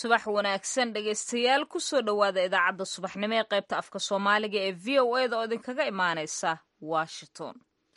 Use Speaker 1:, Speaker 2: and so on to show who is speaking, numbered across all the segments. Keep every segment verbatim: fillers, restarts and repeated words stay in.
Speaker 1: subax wanaagsan dhegaystayaal kusoo dhowaada idaacadda subaxnimo ee qaybta afka soomaaliga ee v o a da oo idinkaga imaanaysa washington.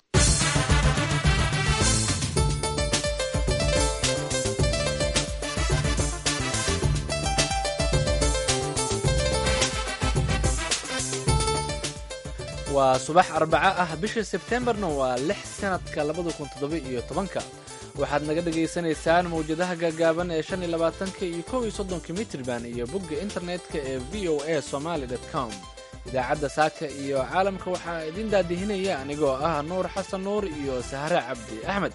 Speaker 2: waa subax arbaco ah bisha sebtembarna waa lix sanadka labada kun toddoba iyo tobanka waxaad naga dhagaysanaysaan mawjadaha gaagaaban ee shan iyo labaatanka iyo kow iyo soddonka mitriban iyo bogga internetka ee v o a somaly dot com. idaacadda saaka iyo caalamka waxaa idin daadihinaya anigoo ah nuur xasan nuur iyo sahre cabdi axmed.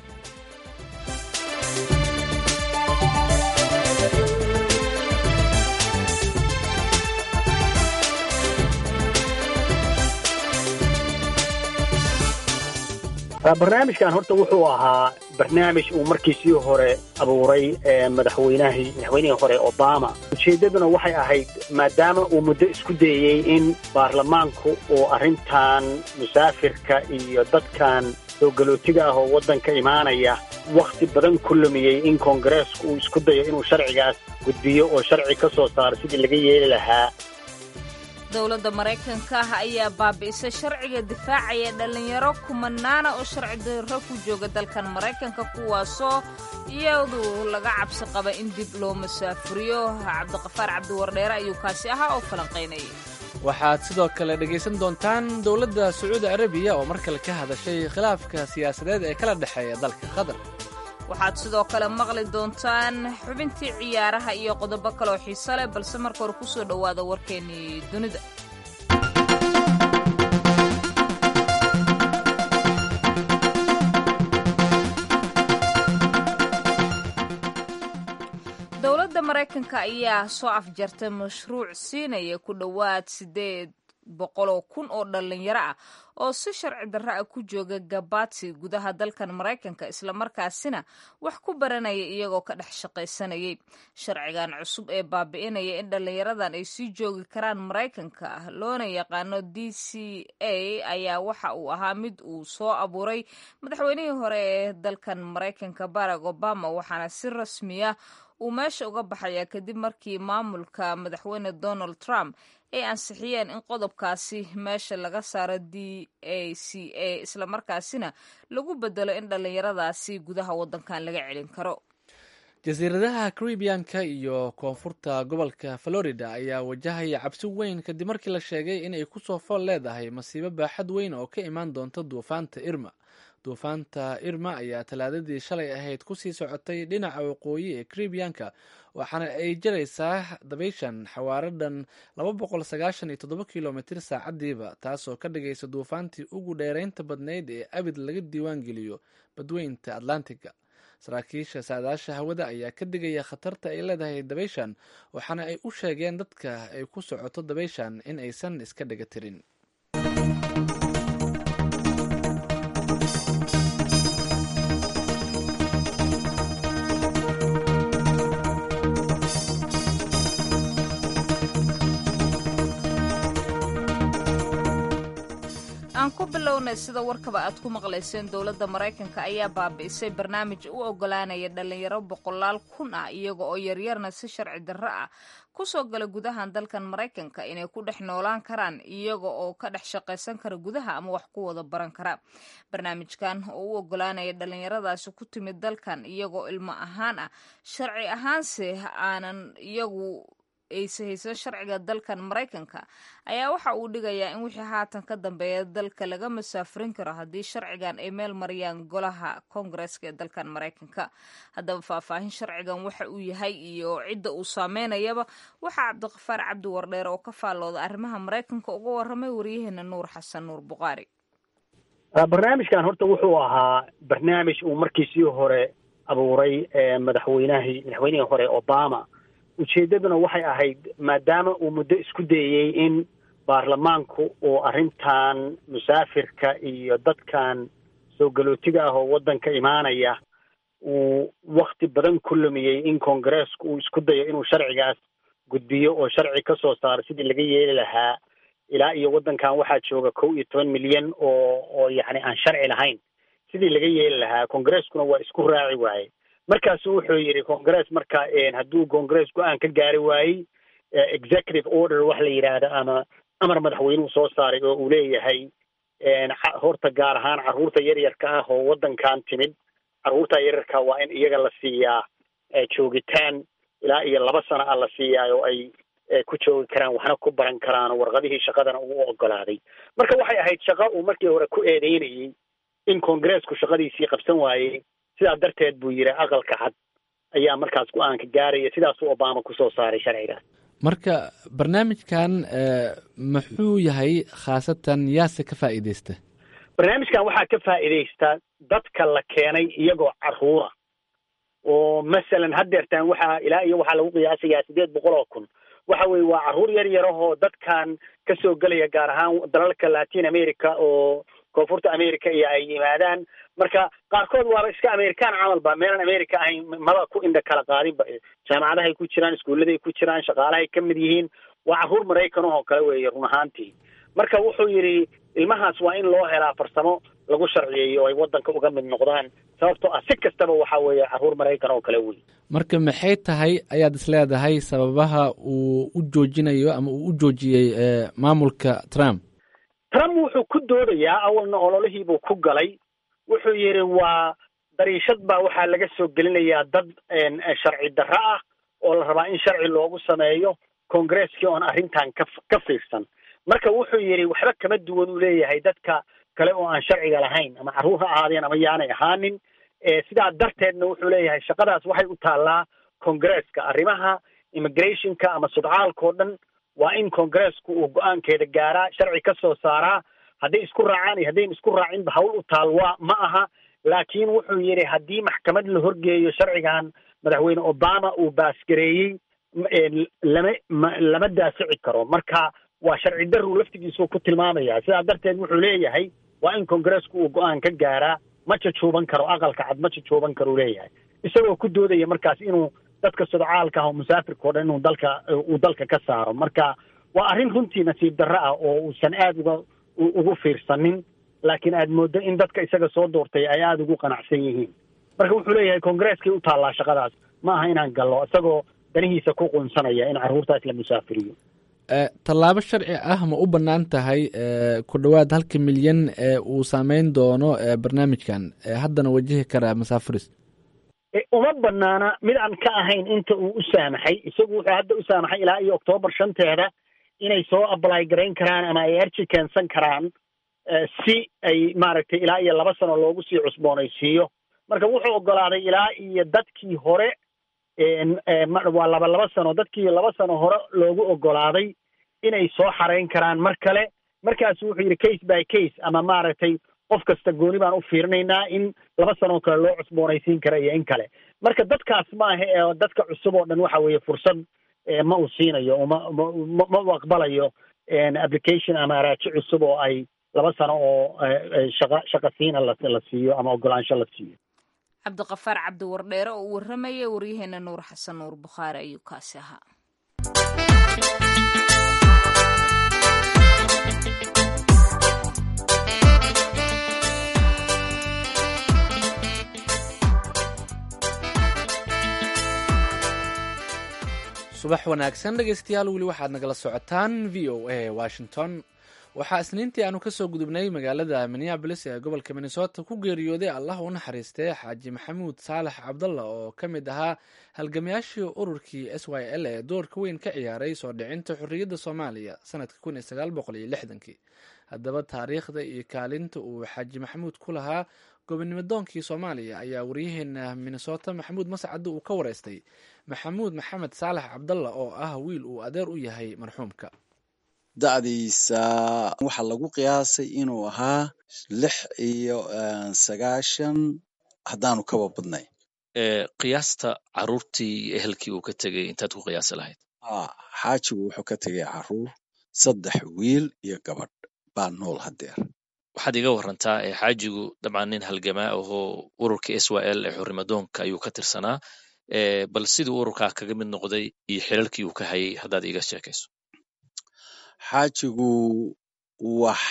Speaker 3: barnaamijkan horta wuxuu ahaa barnaamij uu markiisii hore abuuray madaxweynahii madaxweynihii hore Obama. ujeedaduna waxay ahayd maadaama uu muddo isku dayey in baarlamaanku uu arrintan musaafirka iyo dadkan soo galootiga ah oo waddanka imaanaya wakhti badan ku lumiyey in koongareesku uu isku dayo inuu sharcigaas gudbiyo oo sharci ka soo saaro sidii laga yeeli lahaa.
Speaker 1: dowladda maraykanka ah ayaa baabi'isay sharciga difaacaya dhallinyaro kumanaana oo sharci darro ku jooga dalkan maraykanka kuwaasoo iyadu laga cabsi qaba in dib loo masaafuriyo. cabdiqafaar cabdiwardheere ayuu kaasi ahaa oo falanqaynayay.
Speaker 2: waxaad sidoo kale dhegaysan doontaan dowladda sacuudi arabiya oo mar kale ka hadashay khilaafka siyaasadeed ee kala dhexeeya dalka qatar.
Speaker 1: waxaad sidoo kale maqli doontaan xubintii ciyaaraha iyo qodobo kaleoo xiiso leh balse marka hore ku soo dhowaada warkeennii dunida. dowladda maraykanka ayaa soo afjartay mashruuc siinaya ku dhowaad sideed boqoloo kun oo dhallinyaro ah oo si sharci darro ah ku jooga gabaadsi gudaha dalkan maraykanka islamarkaasina wax ku baranaya iyagoo ka dhex shaqaysanayay. sharcigan cusub ee baabi'inaya in dhallinyaradan ay sii joogi karaan maraykanka ah loona yaqaano d c a ayaa waxa uu ahaa mid uu soo abuuray madaxweynihii hore ee dalkan maraykanka barack obama, waxaana si rasmiya uu meesha uga baxaya kadib markii maamulka madaxweyne donald trump ay ansixiyeen in qodobkaasi meesha laga saaro d a c a islamarkaasina lagu bedelo in dhallinyaradaasi gudaha waddankan laga celin karo.
Speaker 2: jasiiradaha caribianka iyo koonfurta gobolka florida ayaa wajahaya cabsi weyn kadib markii la sheegay inay kusoo fool leedahay masiibo baaxad weyn oo ka imaan doonta duufaanta irma. duufaanta irma ayaa talaadadii shalay ahayd kusii socotay dhinaca waqooyi ee caribianka waxaana ay jaraysaa dabayshan xawaaradhan laba boqol sagaashan iyo toddoba kilomitir saacadiiba, taasoo ka dhigaysa duufaantii ugu dheeraynta badnayd ee abid laga diiwaan geliyo badweynta atlantiga. saraakiisha saadaasha hawada ayaa ka digaya khatarta ay leedahay dabayshan, waxaana ay u sheegeen dadka ay ku socoto dabayshan in aysan iska dhiga tirin.
Speaker 1: aan ku bilownay sida warkaba aad ku maqlayseen dowladda maraykanka ayaa baabi'isay barnaamij u oggolaanaya dhallinyaro boqolaal kun ah iyaga oo yaryarna si sharci darro ah ku soo gala gudahan dalkan maraykanka inay ku dhex noolaan karaan iyaga oo ka dhex shaqaysan kara gudaha ama wax ku wada baran kara. barnaamijkan oo u oggolaanaya dhallinyaradaasi ku timid dalkan iyagoo ilmo ahaan ah sharci ahaanse aanan iyagu ayse haysan sharciga dalkan maraykanka ayaa waxa uu dhigayaa in wixii haatan ka dambeeya dalka laga masaafurin karo haddii sharcigan ay meel mariyaan golaha koongareeska ee dalkan maraykanka. haddaba faahfaahin sharcigan waxa uu yahay iyo cidda uu saameynayaba waxaa cabdiqafaar cabdi wardheere oo ka faallooda arrimaha maraykanka uga warramay waryaheena nuur xasan nuur buqaari.
Speaker 3: barnaamijkan horta wuxuu ahaa barnaamij uu markiisii hore abuuray madaxweynahii madaxweynihii hore Obama. ujeedaduna waxay ahayd maadaama uu muddo isku dayey in baarlamaanku uu arrintan musaafirka iyo dadkan soo galootiga ah oo waddanka imaanaya uu wakhti badan ku lumiyey in koongareesku uu isku dayo inuu sharcigaas gudbiyo oo sharci ka soo saaro sidii laga yeeli lahaa. ilaa iyo waddankan waxaa jooga kow iyo toban milyan oo oo yacni aan sharci lahayn sidii laga yeeli lahaa. koongareskuna waa isku raaci waaye. markaasu wuxuu yidhi congress marka hadduu congress go-aan ka gaari waayey executive order wax la yidhaahdo ama amar madaxweynuhu soo saaray oo uu leeyahay horta gaar ahaan carruurta yaryarka ah oo waddankan timid carruurta yaryarka waa in iyaga la siiyaa joogitaan ilaa iyo laba sano ah la siiyaa oo ay ku joogi karaan waxna ku baran karaan oo warqadihii shaqadana uu ogolaaday marka waxay ahayd shaqo uu markii hore ku eedeynayey in congressku shaqadiisii qabsan waayey sidaa darteed buu yidhi aqalka cad ayaa markaas go-aanka gaaraya sidaasuu obama kusoo saaray sharcigaas
Speaker 2: marka barnaamijkan muxuu yahay khaasatan yaase ka faa'iidaysta
Speaker 3: barnaamijkan waxaa ka faa'iidaysta dadka la keenay iyagoo carruura oo masalan haddeertaan waxaa ilaa iyo waxaa lagu qiyaasayaa sideed boqol oo kun waxa weeye waa carruur yar yarahoo dadkan ka soo gelaya gaar ahaan dalalka latin america oo koonfurta america iyo ay yimaadaan marka qaarkood waaba iska american camalba meelan america ahayn maba ku indha kala qaadinba jaamacadahay ku jiraan iskuulladay ku jiraan shaqaalahay ka mid yihiin waa carruur maraykan oo kale weeye run ahaantii marka wuxuu yidhi ilmahaas waa in loo helaa farsamo lagu sharciyeeyo o ay waddanka uga mid noqdaan sababtoo ah si kastaba waxa weeye carruur maraykan oo kale wey
Speaker 2: marka maxay tahay ayaad is leedahay sababaha uu u joojinayo ama uu u joojiyey maamulka trump
Speaker 3: trump wuxuu ku doodayaa awalna ololihiibuu ku galay wuxuu yidhi waa dariishad baa waxaa laga soo gelinayaa dad sharci darro ah oo la rabaa in sharci loogu sameeyo congreskii oon arrintan ka ka fiirsan marka wuxuu yidhi waxba kama duwan uu leeyahay dadka kale oo aan sharciga lahayn ama carruur ha ahaadeen ama yaanay ahaanin sidaa darteedna wuxuu leeyahay shaqadaas waxay u taallaa congresska arrimaha immigrationka ama sudcaalka oo dhan waa in congresska uu go-aankeeda gaaraa sharci ka soo saaraa hadday isku raacaan iyo haddayn isku raacinba hawl u taal waa ma aha laakiin wuxuu yidhi haddii maxkamad la horgeeyo sharcigan madaxweyne obama uu baasgareeyey lama lama daafici karo marka waa sharci darru laftigiisuu ku tilmaamaya sidaa darteed wuxuu leeyahay waa in congresska uu go-aan ka gaaraa ma jajuuban karo aqalka cad ma jajuuban karo u leeyahay isagoo ku doodaya markaas inuu dadka sudcaalka ah oo musaafirka o dhan inuu dalka uu dalka ka saaro marka waa arrin runtii nasiib darro ah oo uusan aada uga ugu fiirsanin laakiin aad mooddo in dadka isaga soo doortay ay aada ugu qanacsan yihiin marka wuxuu leeyahay congreskii u taallaa shaqadaas ma aha inaan gallo isagoo danihiisa ku qunsanaya in carruurtaas la musaafiriyo
Speaker 2: tallaabo sharci ah ma u bannaan tahay ku dhowaad halka milyan ee uu saameyn doono barnaamijkan haddana wajihi karaa masaafiris
Speaker 3: uma banaana mid aan ka ahayn inta uu u saamaxay isagu wuxuu hadda u saamaxay ilaa iyo octoobar shanteeda inay soo ably garayn karaan ama ay arji keensan karaan si ay maaragtay ilaa iyo laba sano loogu sii cusboonaysiiyo marka wuxuu ogolaaday ilaa iyo dadkii hore waa laba laba sano dadkii laba sano hore loogu ogolaaday inay soo xarayn karaan mar kale markaasu wuxuu yidhi case by case ama maaragtay qof kasta gooni baan u fiirinaynaa in laba sanoo kale loo cusboonaysiin kara iyo in kale marka dadkaas maaha ee dadka cusub oo dhan waxa weeye fursad ma uu siinayo ma ma u aqbalayo application ama araaji cusub oo ay laba sano oo shaqa shaqa siina la la siiyo ama ogolaansho la siiyo
Speaker 1: cabdiqafaar cabdi wardheere oo u warramaya waryaheena nuur xasan nuur bukhaari ayuu kaasi ahaa
Speaker 2: subax wanaagsan dhegeystayaal weli waxaad nagala socotaan v o a washington waxaa isniintii aanu kasoo gudubnay magaalada minneabolis ee gobolka minnesota ku geeriyooday allah u naxariistay xaaji maxamuud saalax cabdalla oo ka mid ahaa halgamayaashii ururkii s y l ee doorka weyn ka ciyaaray soo dhicinta xorriyadda soomaaliya sanadka kun iyo sagaal boqol iyo lixdankii haddaba taariikhda iyo kaalinta uu xaaji maxamuud ku lahaa gobonimodoonkii soomaaliya ayaa waryaheena minnesota maxamuud mascadde uu ka wareystay maxamuud maxamed saalax cabdalla oo ah wiil uu adeer u yahay marxuumka
Speaker 4: da'diisa waxaa lagu qiyaasay inuu ahaa lix iyo sagaashan haddaanu kaba badnay
Speaker 5: qiyaasta caruurtii ehelkii uu ka tegey intaad ku qiyaasi lahayd
Speaker 4: xaajigu wuxuu ka tegay caruur saddex wiil iyo gabadh baa nool hadeer
Speaker 5: waxaad iga warantaa xaajigu dabcan nin halgamaa ahoo ururka s y l ee xurnimadoonka ayuu ka tirsanaa bal siduu ururkaa kaga mid noqday iyo xilalkii uu ka hayay haddaad iga sheekayso
Speaker 4: xaajigu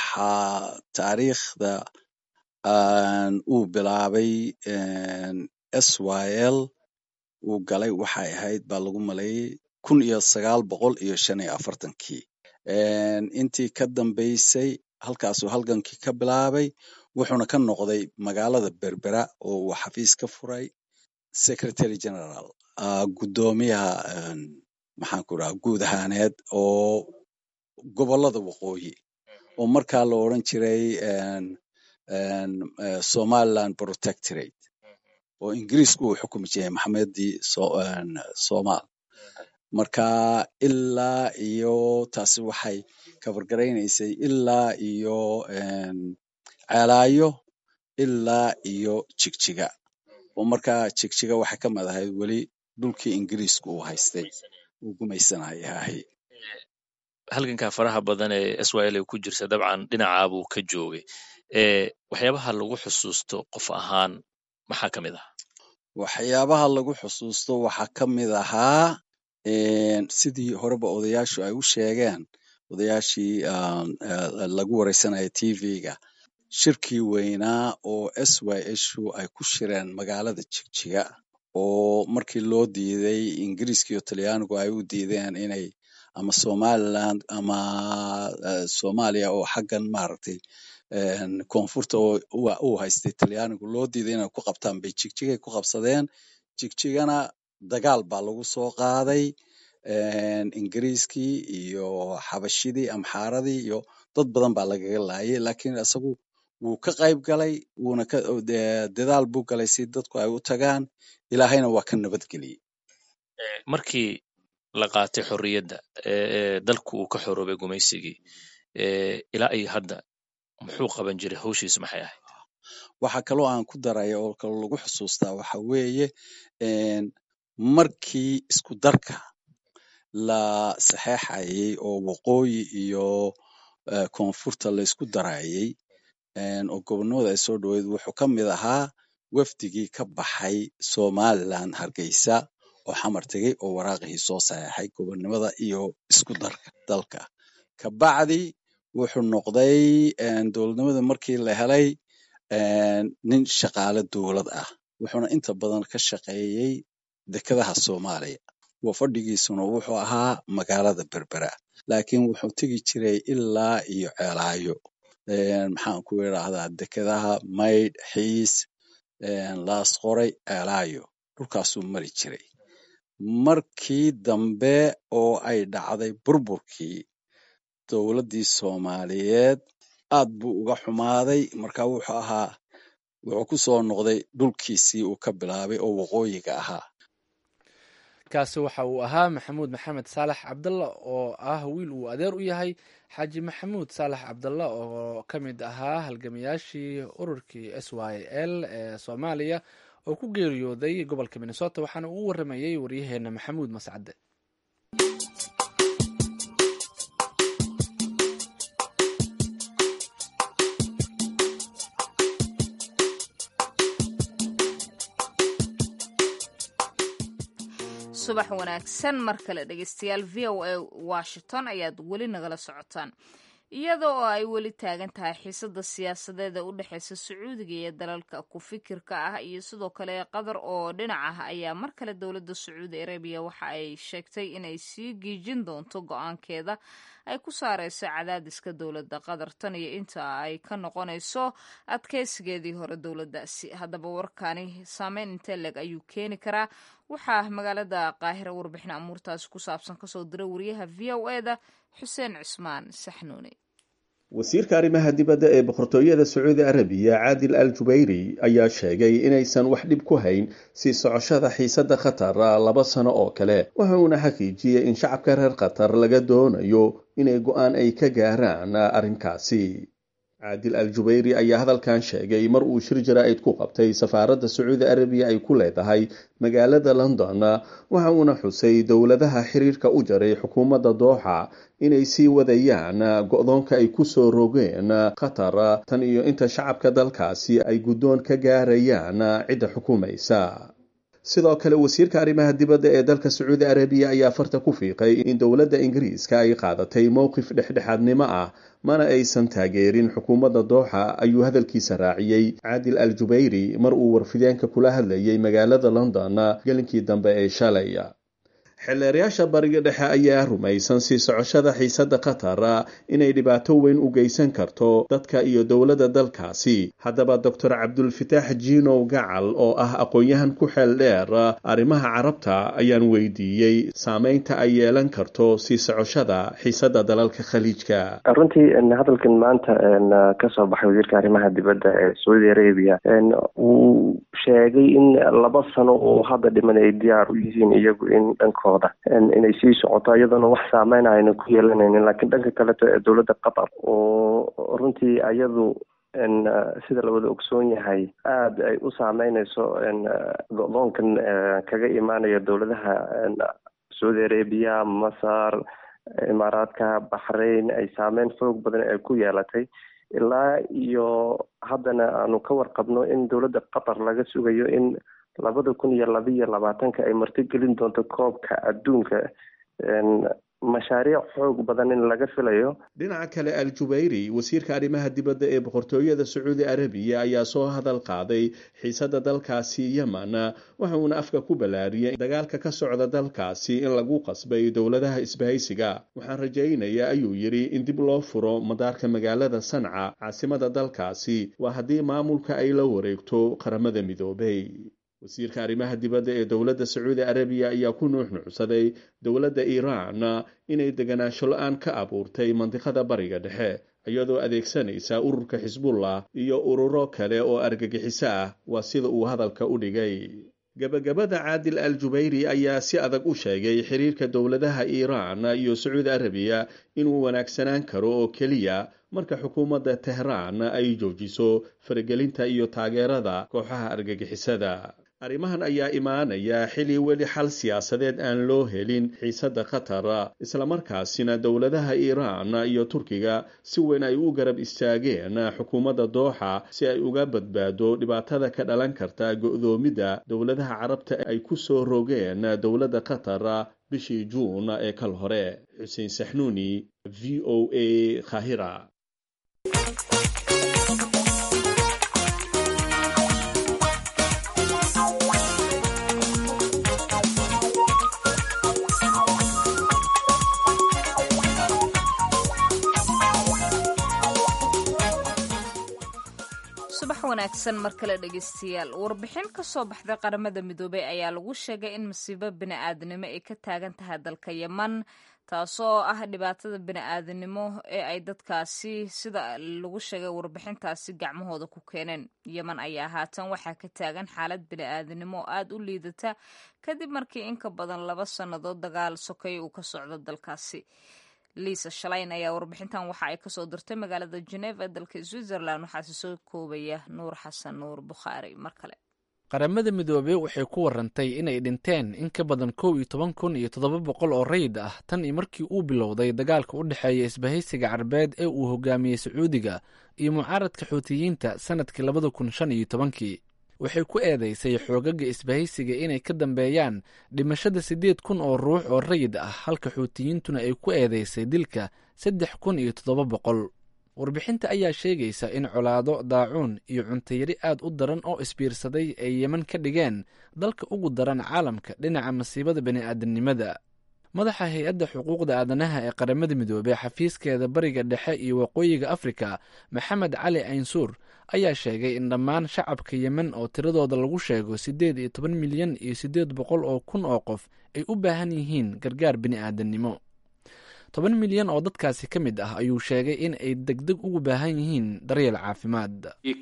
Speaker 4: waxaa taariikhda uu bilaabay s y l uu galay waxay ahayd baa lagu maleeyey kun iyo sagaal boqol iyo shan iyo afartankii intii ka dambaysay halkaasuu halgankii ka bilaabay wuxuuna ka noqday magaalada berbera oo uu xafiis ka furay secretary general guddoomiyaha maxaan ku dhaha guud ahaaneed oo gobollada waqooyi oo markaa la odran jiray somaliland protectorate oo ingiriisku uu xukumi jiray maxamedii somal marka ilaa iyo taasi waxay kabargaraynaysay ilaa iyo ceelaayo ilaa iyo jigjiga oo markaa jigjiga waxay ka mid ahayd weli dhulkii ingiriisku uu haystay uu gumaysanayay
Speaker 5: halganka faraha badan ee s y l ku jirta dabcan dhinacaabuu ka joogay waxyaabaha lagu xusuusto qof ahaan maxaa ka mid ah
Speaker 4: waxyaabaha lagu xusuusto waxaa ka mid ahaa sidii horeba odayaashu ay u sheegeen odayaashii lagu wareysanaya t v-ga shirkii weynaa oo s y shu ay ku shireen magaalada jigjiga oo markii loo diiday ingiriiska iyo talyaanigu ay u diideen inay ama somaliland ama soomaaliya oo xaggan maaragtay koonfurta uu haystay talyaanigu loo diiday inay ku qabtaan bay jigjigay ku qabsadeen jigjigana dagaal baa lagu soo qaaday ingiriiskii iyo xabashidii amxaaradii iyo dad badan baa lagaga laayay laakiin isagu wuu ka qayb galay wuuna ka dadaal buu galay si dadku ay u tagaan ilaahayna waa ka nabadgeliyey
Speaker 5: markii la qaatay xorriyadda dalku uu ka xoroobay gumaysigii ilaa iyo hadda muxuu qaban jiray hawshiisu maxay ahayd
Speaker 4: waxaa kaloo aan ku daraya oo kaloo lagu xusuustaa waxa weeye markii isku darka la saxeexayay oo waqooyi iyo koonfurta la isku darayay oo gobonimada ay soo dhaweyd wuxuu ka mid ahaa wafdigii ka baxay somaliland hargeysa oo xamar tegey oo waraaqihii soo saxeexay gobonimada iyo isku darka dalka kabacdi wuxuu noqday dowladnimada markii la helay nin shaqaale dowlad ah wuxuuna inta badan ka shaqeeyey dekedaha soomaaliya wa fadhigiisuna wuxuu ahaa magaalada berbera laakiin wuxuu tegi jiray ilaa iyo ceelaayo maxaan ku idhaahdaa dekedaha maydh xiis laas qoray ceelaayo dhulkaasuu mari jiray markii dambe oo ay dhacday burburkii dowladdii soomaaliyeed aad buu uga xumaaday marka wuxuu ahaa wuxuu ku soo noqday dhulkiisii uu ka bilaabay oo waqooyiga ahaa
Speaker 2: kaasi waxa uu ahaa maxamuud maxamed saalax cabdalla oo ah wiil uu adeer u yahay xaaji maxamuud saalax cabdalla oo ka mid ahaa halgamayaashii ururkii s y l ee soomaaliya oo ku geeriyooday gobolka minnesota waxaana uu waramayey waryaheena maxamuud mascade
Speaker 1: subax wanaagsan mar kale dhegeystayaal v o a washington ayaad weli nagala socotaan iyada oo ay weli taagan tahay xiisada siyaasadeed ee u dhexeysa sacuudiga iyo dalalka ku fikirka ah iyo sidoo kale qatar oo dhinac ah ayaa mar kale dowladda sacuudi arabiya waxa ay sheegtay inay sii giijin doonto go-aankeeda ay ku saareyso cadaadiska dowladda qatar tan iyo inta ay ka noqonayso adkeysigeedii hore dowladdaasi haddaba warkani saameyn intee leeg ayuu keeni karaa waxaa magaalada qaahira warbixin amuurtaasi ku saabsan kasoo diray wariyaha v o e da xuseen cismaan saxnuuni
Speaker 6: wasiirka arrimaha dibadda ee boqortooyada sacuudi arabiya caadil al jubayri ayaa sheegay inaysan wax dhib ku hayn sii socoshada xiisadda qatar laba sano oo kale waxa uuna xaqiijiyey in shacabka reer qatar laga doonayo inay go-aan ay ka gaaraan arrinkaasi caadil al jubayri ayaa hadalkan sheegay mar uu shir jaraa'id ku qabtay safaaradda sacuudi arabiya ay ku leedahay magaalada london waxa uuna xusay dowladaha xiriirka u jaray xukuumadda dooxa inay sii wadayaan go-doonka ay ku soo rogeen qatar tan iyo inta shacabka dalkaasi ay guddoon ka gaarayaan cidda xukuumaysa sidoo kale wasiirka arrimaha dibadda ee dalka sacuudi arabiya ayaa farta ku fiiqay in dowladda ingiriiska ay qaadatay mowqif dhexdhexaadnimo ah mana aysan taageerin xukuumadda dooxa ayuu hadalkiisa raaciyey caadil al jubayri mar uu warfideenka kula hadlayay magaalada london gelinkii dambe ee shalay xeelleerayaasha bariga dhexe ayaa rumaysan sii socoshada xiisadda qatar inay dhibaato weyn u geysan karto dadka iyo dowladda dalkaasi haddaba doctor cabdulfataax jiinow gacal oo ah aqoon-yahan ku xeel dheer arrimaha carabta ayaan weydiiyey saameynta ay yeelan karto sii socoshada xiisadda dalalka khaliijka.
Speaker 7: runtii hadalkan maanta kasoo baxay wasiirka arrimaha dibadda ee sacuudi arabiya uu sheegay in laba sano oo hadda dhiman ay diyaar u yihiin iyagu in dhankooda inay sii socoto iyadoona wax saameyn ayna ku yeelanaynin laakiin dhanka kaleto ee dowladda qatar oo runtii iyadu sida la wada ogsoon yahay aada ay u saameyneyso go-doonkan kaga imaanaya dowladaha sacuudi arabiya masar imaaraadka baxrayn ay saameyn xoog badan ay ku yeelatay ilaa iyo haddana aanu ka warqabno in dowladda qatar laga sugayo in labada kun iyo labaiyo labaatanka ay martigelin doonto koobka adduunka mashaariic xoog badan in laga filayo.
Speaker 6: dhinaca kale al jubayri wasiirka arrimaha dibadda ee boqortooyada sacuudi arabiya ayaa soo hadal qaaday xiisadda dalkaasi yemen waxauna afka ku ballaariyay dagaalka ka socda dalkaasi in lagu qasbay dowladaha isbahaysiga. waxaan rajaynayaa ayuu yidhi in dib loo furo madaarka magaalada sanca caasimada dalkaasi waa haddii maamulka ay la wareegto qaramada midoobay. wasiirka arrimaha dibadda ee dowladda sacuudi arabiya ayaa ku nuuxnuucsaday dowladda iiraan inay deganaansho la-aan ka abuurtay mandiqada bariga dhexe iyadoo adeegsanaysa ururka xisbullah iyo ururo kale oo argagixiso ah waa sida uu hadalka u dhigay. gabagabada caadil al jubayri ayaa si adag u sheegay xiriirka dowladaha iiraan iyo sacuudi arabiya inuu wanaagsanaan karo oo keliya marka xukuumadda tehraan ay joojiso faragelinta iyo taageerada kooxaha argagixisada. arrimahan ayaa imaanaya xili weli xal siyaasadeed aan loo helin xiisadda qatar islamarkaasina dowladaha iiraan iyo turkiga si weyn ay u garab istaageen xukuumadda dooxa si ay uga badbaado dhibaatada ka dhalan karta go-doomidda dowladaha carabta ay ku soo rogeen dowladda qatar bishii juun ee kal hore. xuseen saxnuuni, v o a, Qaahira.
Speaker 1: wanaagsan mar kale dhegeystayaal warbixin ka soo baxday qaramada midoobey ayaa lagu sheegay in masiibo bini-aadanimo ay ka taagan tahay dalka yeman taasoo ah dhibaatada bini-aadanimo ee ay dadkaasi sida lagu sheegay warbixintaasi gacmahooda ku keeneen. yeman ayaa haatan waxaa ka taagan xaalad bini-aadanimo oo aada u liidata kadib markii in ka badan laba sannadood dagaal sokay uu ka socdo dalkaasi. liisa shalayn ayaa warbixintan waxa ay kasoo dirtay magaalada Geneva ee dalka Switzerland waxaase soo koobaya nuur xasan nuur bukhaari mar kale.
Speaker 2: qaramada midoobey waxay ku warantay inay dhinteen in ka badan kow iyo toban kun iyo toddoba boqol oo rayid ah tan iyo markii uu bilowday dagaalka u dhexeeya isbahaysiga carbeed ee uu hogaamiyey sacuudiga iyo mucaaradka xuutiyiinta sanadkii labada kun shan iyo tobankii. waxay ku eedeysay xoogaga isbahaysiga inay ka dambeeyaan dhimashada siddeed kun oo ruux oo rayid ah halka xuutiyiintuna ay ku eedeysay dilka saddex kun iyo toddoba boqol. warbixinta ayaa sheegaysa in colaado daacuun iyo cuntayari aad u daran oo isbiirsaday ay yeman ka dhigeen dalka ugu daran caalamka dhinaca masiibada bini'aadanimada. madaxa hay-adda xuquuqda aadanaha ee qaramada midoobey xafiiskeeda bariga dhexe iyo waqooyiga afrika maxamed cali aynsuur ayaa sheegay in dhammaan shacabka yemen oo tiradooda lagu sheego siddeed iyo toban milyan iyo siddeed boqol oo kun oo qof ay u baahan yihiin gargaar bini'aadanimo. toban milyan oo dadkaasi ka mid ah ayuu sheegay in ay degdeg ugu baahan yihiin daryeel caafimaad.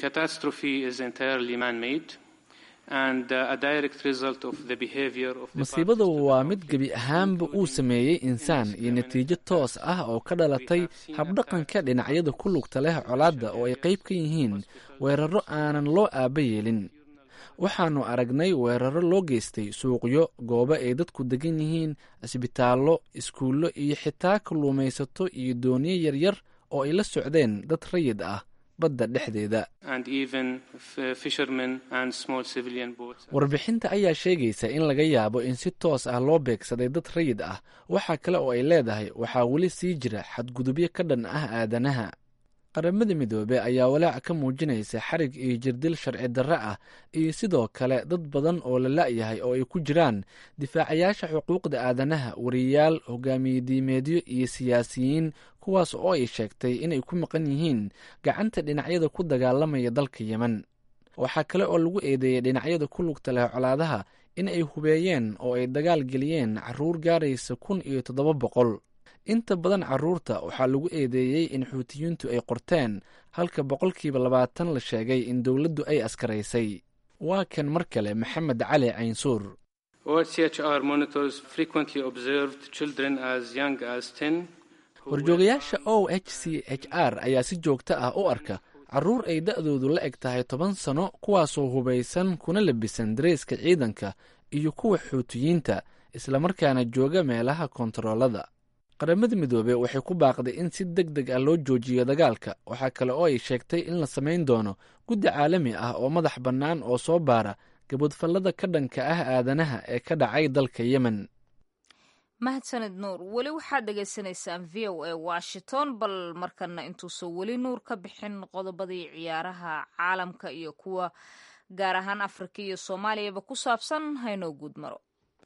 Speaker 2: masiibadu waa mid gebi ahaanba uu sameeyey insaan iyo natiijo toos ah oo ka dhalatay habdhaqanka dhinacyada ku lugta leh colaadda oo ay qayb ka yihiin weeraro aanan loo aaba yeelin. waxaannu aragnay weeraro loo geystay suuqyo, goobo ay dadku degan yihiin, cisbitaallo, iskuullo iyo xitaa kalluumaysato iyo dooniyo yaryar oo ay la socdeen dad rayid ah badda dhexdeeda. warbixinta ayaa sheegaysa in laga yaabo in si toos ah loo beegsaday dad rayid ah. waxaa kale oo ay leedahay waxaa weli sii jira xadgudubyo ka dhan ah aadanaha. qaramada midoobe ayaa walaac ka muujinaysa xarig iyo jirdil sharci darre ah iyo sidoo kale dad badan oo la la'yahay oo ay ku jiraan difaacayaasha xuquuqda aadanaha, wariyaal, hogaamiye diimeedyo iyo siyaasiyiin, kuwaas oo ay sheegtay inay ku maqan yihiin gacanta dhinacyada ku dagaalamaya dalka yemen. waxaa kale oo lagu eedeeyey dhinacyada ku lugta leh colaadaha in ay hubeeyeen oo ay dagaal geliyeen carruur gaaraysa kun iyo toddoba boqol. inta badan carruurta waxaa lagu eedeeyey in xuutiyiintu ay qorteen, halka boqolkiiba labaatan la sheegay in dowladdu ay askaraysay. waa kan mar kale maxamed cali caynsuur. horjoogayaasha o h c h r ayaa si joogto ah u arka carruur ay da'doodu la eg tahay toban sano kuwaasoo hubaysan kuna labisan dareyska ciidanka iyo kuwa xuutiyiinta, islamarkaana jooga meelaha kontaroolada. qaramada midoobe waxay ku baaqday in si deg deg ah loo joojiyo dagaalka. waxaa kale oo ay sheegtay in la samayn doono guddi caalami ah oo madax bannaan oo soo baara gabadfallada ka dhanka ah aadanaha ee ka dhacay dalka yemen.
Speaker 1: mahadsanid nuur. weli waxaad dhegaysanaysaan v o a washington. bal markana intuusan weli nuur ka bixin qodobadii ciyaaraha caalamka iyo kuwa gaar ahaan afrika iyo soomaaliyaba ku saabsan haynoo guud maro.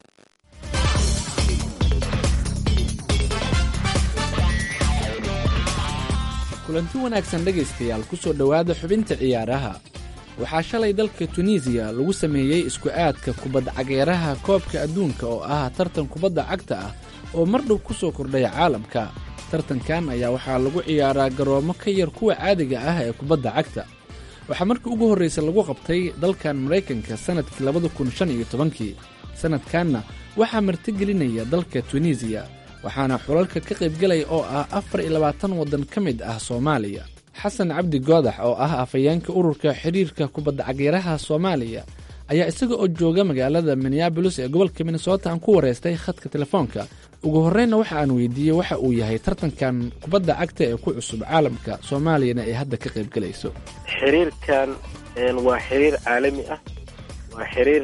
Speaker 2: kulanti wanaagsan dhegaystayaal, ku soo dhowaada xubinta ciyaaraha. waxaa shalay dalka tunisiya lagu sameeyey isku aadka kubadda cageeraha koobka adduunka oo ah tartan kubadda cagta ah oo mar dhow ku soo kordhaya caalamka. tartankan ayaa waxaa lagu ciyaaraa garoomo ka yar kuwa caadiga ah ee kubadda cagta. waxaa markii ugu horraysa lagu qabtay dalkan maraykanka sannadkii labada kun shan iyo tobankii. sannadkanna waxaa martigelinaya dalka tunisiya, waxaana xulalka ka qaybgelaya oo ah afar iyo labaatan waddan ka mid ah Soomaaliya. xasan cabdi goodax oo ah afhayeenka ururka xiriirka kubadda cageeraha Soomaaliya ayaa isaga oo jooga magaalada Minneapolis ee gobolka Minnesota aan ku wareystay khadka telefoonka. ugu horreynna waxa aan weydiiyey waxa uu yahay tartankan kubadda cagta ee ku cusub caalamka, Soomaaliyana ay hadda ka qaybgelayso.
Speaker 7: xiriirkan waa xiriir caalami ah, waa xiriir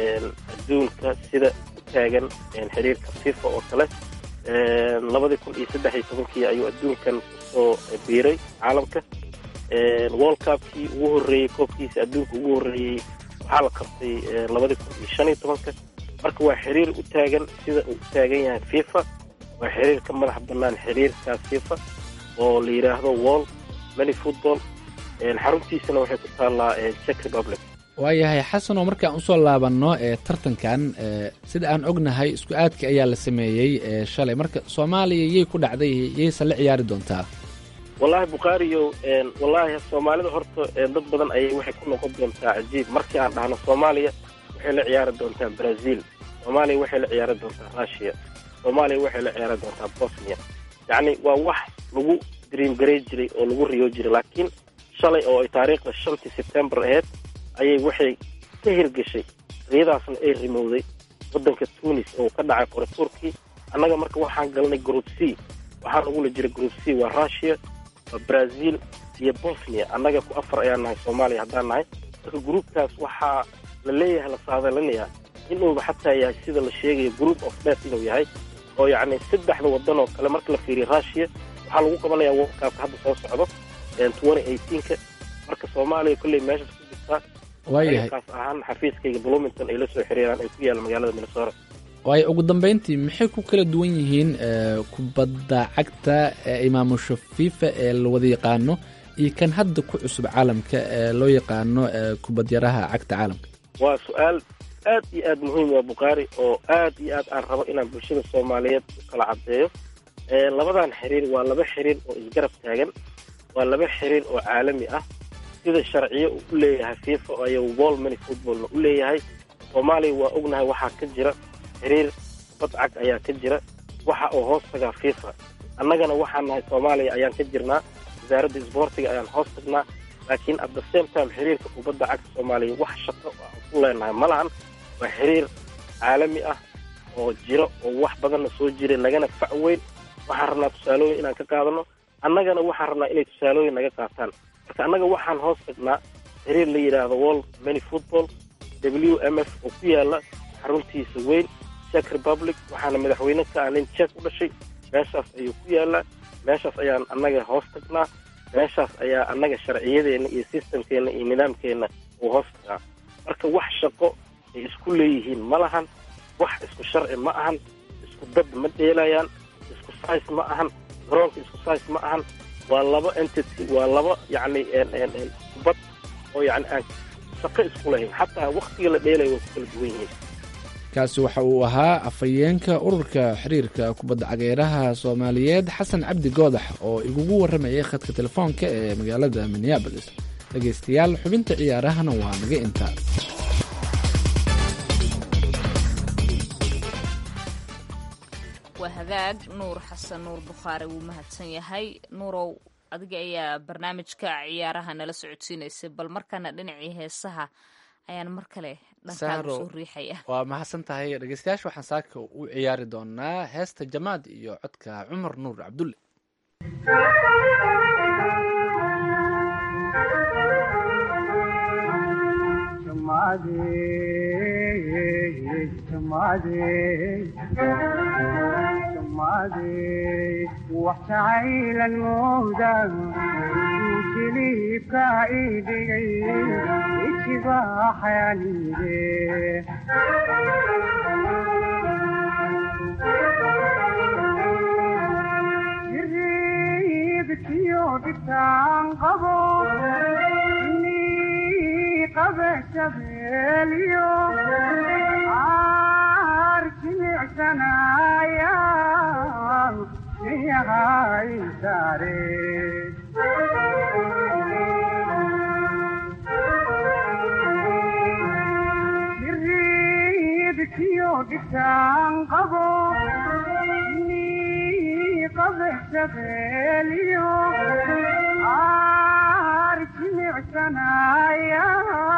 Speaker 7: adduunka sida taagan xiriirka FIFA oo kale. labadii kun iyo saddex iyo tobankii ayuu adduunkan kusoo biiray caalamka. world cupkii ugu horreeyey, koobkiisa adduunka ugu horreeyey waxaa la qabtay labadii kun iyo shan iyo tobanka. marka waa xiriir u taagan sida uu u taagan yahay FIFA. waa xiriir ka madax bannaan xiriirkaas FIFA oo la yidhaahdo world many football. xaruntiisana waxay ku taallaa Czech Republic.
Speaker 2: waayahay xasan, oo markaan usoo laabanno ee tartankan sida aan ognahay isku aadka ayaa la sameeyey shalay. marka Soomaaliya yay ku dhacday, yayse la ciyaari doontaa?
Speaker 7: wallaahi bukhaariyo wallaahi soomaalida horta dad badan ayay waxay ku noqon doontaa cajiib markii aan dhahno Soomaaliya waxay la ciyaari doontaa Brazil, Soomaaliya waxay la ciyaari doontaa Russia, Soomaaliya waxay la ciyaari doontaa Bosnia. yacni waa wax lagu dream garay jiray oo lagu riyo jiray, laakiin shalay oo ay taariikhda shantii September ahayd ayay waxay ka hirgashay. riyadaasna ay rimowday waddanka Tunis oo ka dhacay qore Turkey. annaga marka waxaan galnay group C. waxaa lagula jiray group C waa Russia, waa Brazil iyo Bosnia. annaga ku afar ayaan nahay Soomaaliya haddaan nahay. marka groupkaas waxaa la leeyahay la saadalinayaa inuuba xataa yahay sida la sheegayo group of death inuu yahay, oo yacni saddexda waddan oo kale marka la fiiriyo Russia waxaa lagu qabanayaa World Cup hadda soo socdo twenty eighteen-ka. marka Soomaaliya kolley meeshaas ku jirtaa.
Speaker 2: waayahay
Speaker 7: kaas ahaan xafiiskayga Bloomington ay la soo xiriiraan ay ku yaalla magaalada Minnesota.
Speaker 2: waayo ugu dambeyntii maxay ku kala duwan yihiin kubadda cagta ee ay maamusho FIFA ee la wada yaqaano iyo kan hadda ku cusub caalamka ee loo yaqaano kubadyaraha cagta caalamka?
Speaker 7: waa su-aal aad iyo aad muhiim waa Bukhaari, oo aad iyo aad aan rabo inaan bulshada Soomaaliyeed u kala caddeeyo. labadan xiriir waa laba xiriir oo isgarab taagan, waa laba xiriir oo caalami ah. sida sharciyo uu u leeyahay FIFA ayuu World Many Footballna u leeyahay. Soomaaliya waa ognahay waxaa ka jira xiriir kubadda cag ayaa ka jira, waxa uu hoos tagaa FIFA. annagana waxaan nahay Soomaaliya ayaan ka jirnaa, wasaaradda isboortiga ayaan hoos tagnaa. laakiin at the same time xiriirka kubadda cagta Soomaaliya wax shaqo aan ku leenahay ma lahan. waa xiriir caalami ah oo jiro oo wax badanna soo jiray, nagana fac weyn. waxaan rabnaa tusaalooyin inaan ka qaadano, annagana waxaan rabnaa inay tusaalooyin naga qaataan.
Speaker 8: marka annaga waxaan hoos tagnaa xiriir la yidhaahdo world many football w m f oo ku yaala xaruntiisa weyn czech republic, waxaana madaxweyne ka ah nin czech u dhashay. meeshaas ayuu ku yaalaa, meeshaas ayaan annaga hoos tagnaa, meeshaas ayaa annaga sharciyadeena iyo systemkeena iyo nidaamkeena uu hoos tagaa. marka wax shaqo ay isku leeyihiin ma lahan, wax isku sharci ma ahan, isku dad ma dheelayaan, isku size ma ahan, garoonka isku size ma ahan. waa laba entity, waa laba yacni kubad oo yacni aan shaqo isku lahayn, xataa waktiga la dheelaya waa ku kala duwan yihiin.
Speaker 2: kaasi waxa uu ahaa afhayeenka ururka xiriirka kubadda cageeraha soomaaliyeed xasan cabdi goodax oo igugu warramayay khadka telefoonka ee magaalada minneabolis. dhegaystayaal, xubinta ciyaarahana waa naga intaa.
Speaker 1: waa hagaag nuur xasan nuur bukhaari wuu mahadsan yahay. nuurow, adiga ayaa barnaamijka ciyaaraha nala socodsiinaysay, bal markaana dhinacii heesaha ayaan mar kale dhankaaga soo riixaya.
Speaker 2: waa mahadsan tahay. dhegeystayaasha waxaan saaka u ciyaari doonaa heesta jamaad iyo codka cumar nuur cabdulle.
Speaker 9: waxjacaylan mooda jiliibka idhigay ijibaaxayanide jiriibkiyo dhibtaan qabo ini qabe shabeeliyo aar jimicsanaya yahay sare jiriibkiyo dhibtaan qabo ini qabe shabeeliyo aar jimicsanaya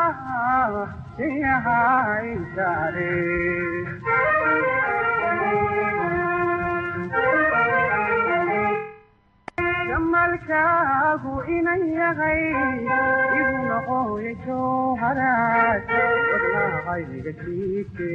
Speaker 9: yahay sare jamalkaagu inan yahay igu noqoya jowharaad wadnaqayga jiike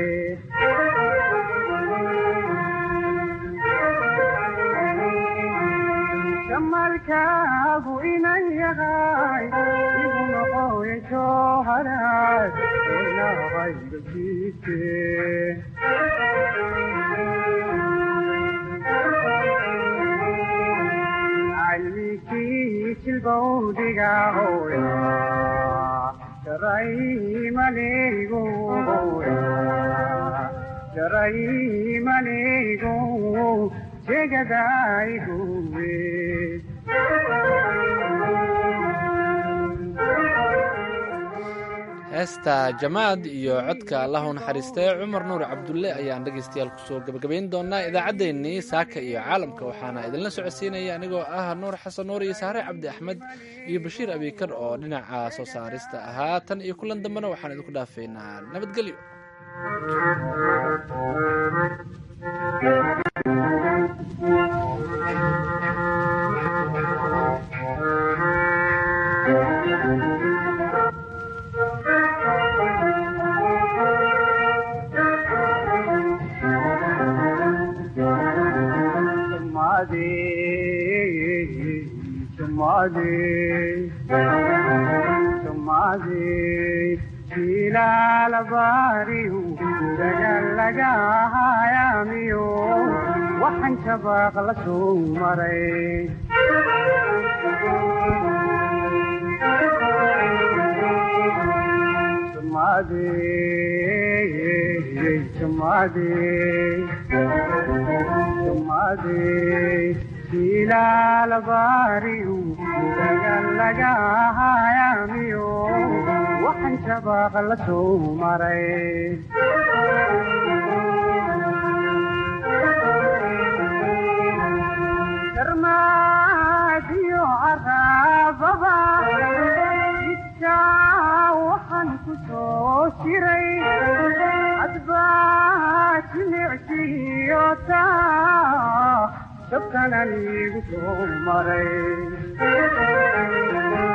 Speaker 9: jamalkaagu inan yahay igu noqoya jowharaad wadnaqayga jiike jilbowdiga hooya jaraymanigu jaraymanigu jegadayguwe
Speaker 2: heesta jamaad iyo codka allahu naxariistay cumar nuur cabdulle ayaan dhegaystayaal kusoo gabagabayn doonaa idaacaddeenii saaka iyo caalamka. waxaana idinla socodsiinaya anigoo ah nuur xasan nuur iyo saare cabdi axmed iyo bashiir abiikar oo dhinaca soo saarista ahaa. tan iyo kulan dambena waxaan idinku dhaafaynaa nabadgelyo.
Speaker 9: jilaalabariyu dagaalagahayaamiyo waxaan shabaaq la soo maray jilaalabariyu dagaalagahayaamiyo waxaan shabaaq la soo maray darmaadiyo caraababa jidkaa waxaan ku soo jiray adbaa jimicsiyo taa dabkanan igu soo maray